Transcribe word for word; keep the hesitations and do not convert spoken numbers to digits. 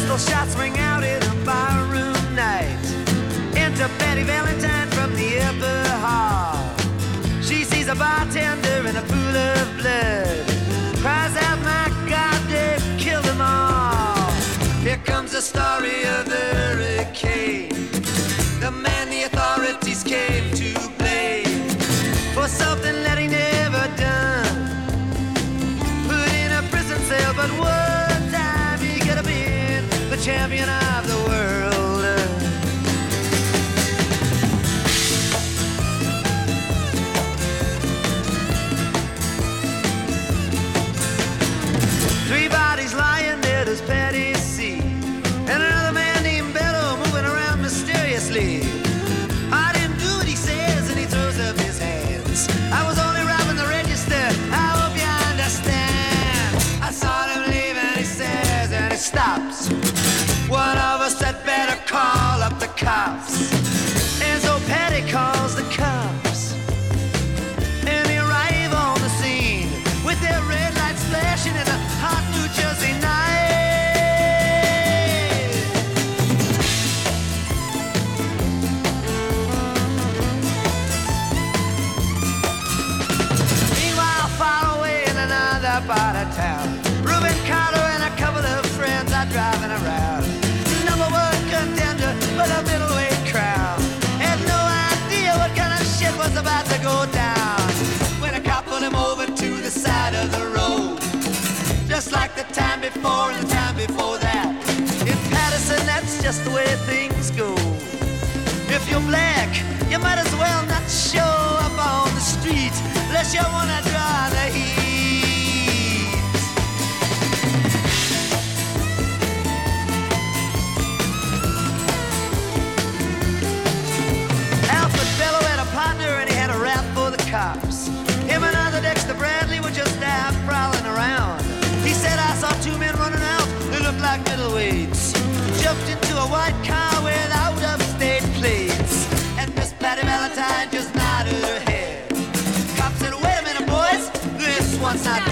pistol shots ring out in a barroom night. Enter Betty Valentine from the upper hall. She sees a bartender in a pool of blood, cries out, my God, they've killed them all. Here comes the story of the hurricane, the man the authorities came to blame for something that he never done. Put in a prison cell, but one time he could have been the champion of the world. Three bodies lying there, does Patty see? And another man named Bello moving around mysteriously. I didn't do what he says, and he throws up his hands. I was only robbing the register, I hope you understand. I saw him leave and he says, and he stops. One of us had better call up the cops. And so Patty calls the cops, and they arrive on the scene with their red lights flashing in a hot New Jersey night. Meanwhile, far away in another part of town, Reuben Carter and a couple of friends are driving around. Number one contender for the middleweight crown had no idea what kind of shit was about to go down when a cop pulled him over to the side of the road, just like the time before and the time before that. In Patterson, that's just the way things go. If you're black, you might as well not show up on the street unless you wanna draw the heat. Alfred Bello had a partner and he had a rap for the cops. Him and other Dexter Bradley were just out prowling around. He said, I saw two men running out, they looked like middleweights. Jumped into a white car with out-of-state plates, and Miss Patty Valentine just nodded her head. Cop said, wait a minute, boys, this one's not